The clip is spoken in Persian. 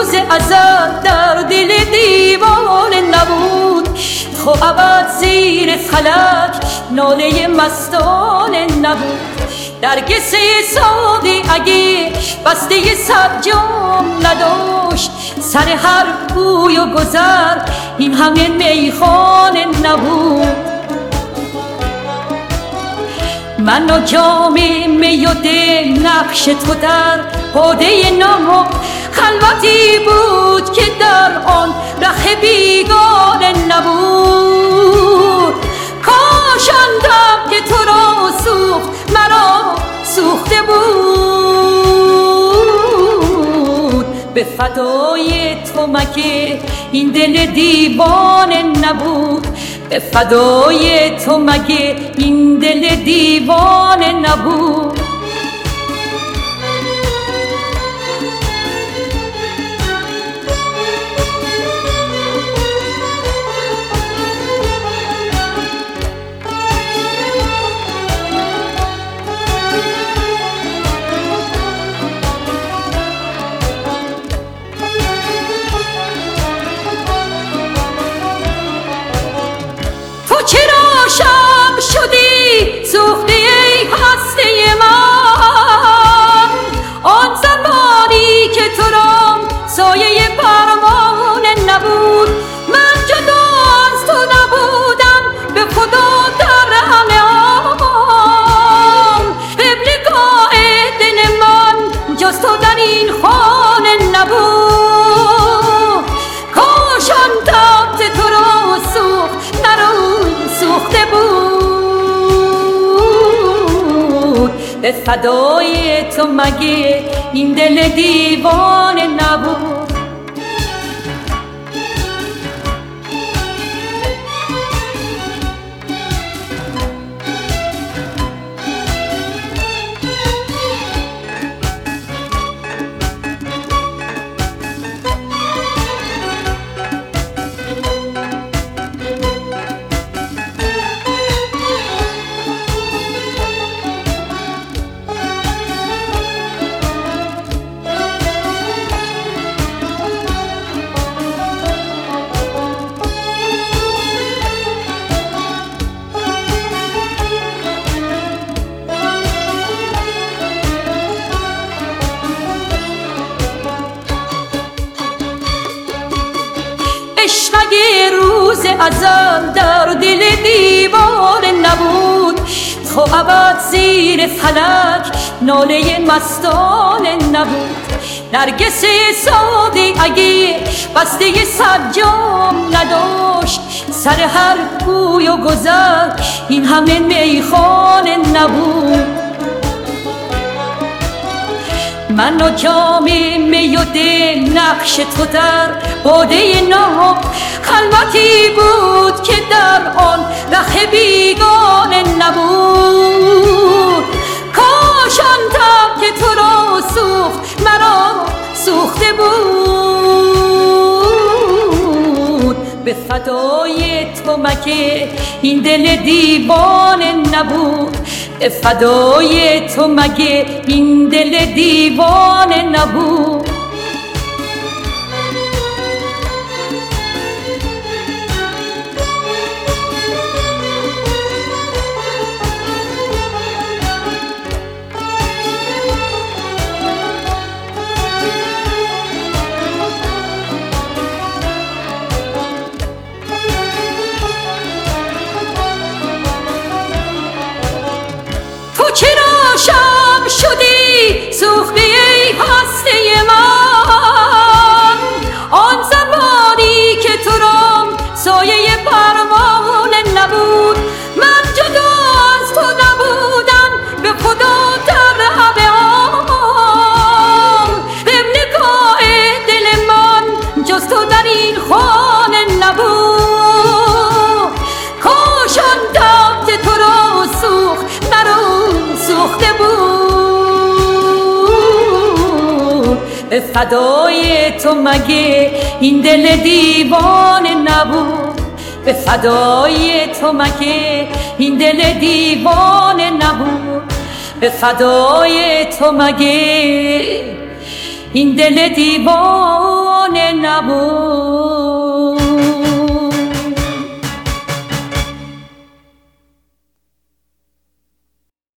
روز ازل در دل دیوانه نبود. خو ابد زیر فلک ناله مستانه نبود. نرگس ساقی اگه بسته صد جام نداشت، سر هر بوی و گذر این همه میخانه نبود. من و جام می و دل نقش تو در باده نام خلوتی بود که در آن ره بیگانه نبود. کاش آن دم که تو را سوخت مرا سوخته بود. به فدای تو مگه این دل دیوانه نبود؟ به فدای تو مگه این دل دیوانه نبود؟ چرا شب شدی سوخته ای هسته من؟ آن زمانی که تو را سایه پروانه نبود. من جدا از تو نبودم به خدا در همه آن. ابلگاه دل من جز تو در این خانه نبود. کاش آن تخت تو را سوخت مرا سوخته بود. به فدای تو مگه این دل دیوانه نبود؟ مگه روز ازل در دل دیوانه نبود؟ خو ابد زیر فلک ناله مستانه نبود. نرگس ساقی اگه بسته صد جام نداشت، سر هر بوی و گذر این همه میخانه نبود. من و جام می و دل نقش تو در باده نام خلوتی بود که در آن ره بیگانه نبود. کاش آن دم که تو را سوخت مرا سوخته بود. به فدای تو مگه این دل دیوانه نبود؟ به فدای تو مگه این دل دیوانه نبود؟ چرا شب شدی سوخته ای هسته من؟ آن زمانی که تو را سایه پروانه نبود. من جدا از تو نبودم به خدا در همه آن. ابلگاه دل من جز تو در این خانه نبود. کاش آن تخت تو را سوخت مرا سوخته بود. به فدای تو مگه این دل دیوانه نبود؟ به فدای تو مگه این دل دیوانه نبود؟ به فدای تو مگه این دل دیوانه نبود